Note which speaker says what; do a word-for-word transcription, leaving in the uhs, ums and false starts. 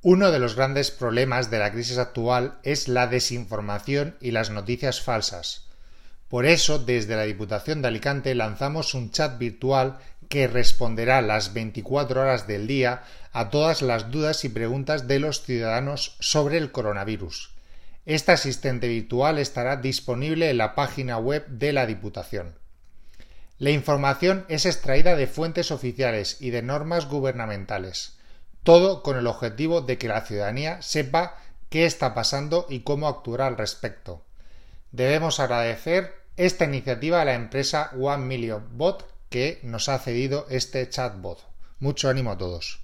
Speaker 1: Uno de los grandes problemas de la crisis actual es la desinformación y las noticias falsas. Por eso, desde la Diputación de Alicante lanzamos un chat virtual que responderá las veinticuatro horas del día a todas las dudas y preguntas de los ciudadanos sobre el coronavirus. Este asistente virtual estará disponible en la página web de la Diputación. La información es extraída de fuentes oficiales y de normas gubernamentales, todo con el objetivo de que la ciudadanía sepa qué está pasando y cómo actuar al respecto. Debemos agradecer esta iniciativa a la empresa One Million Bot que nos ha cedido este chatbot. Mucho ánimo a todos.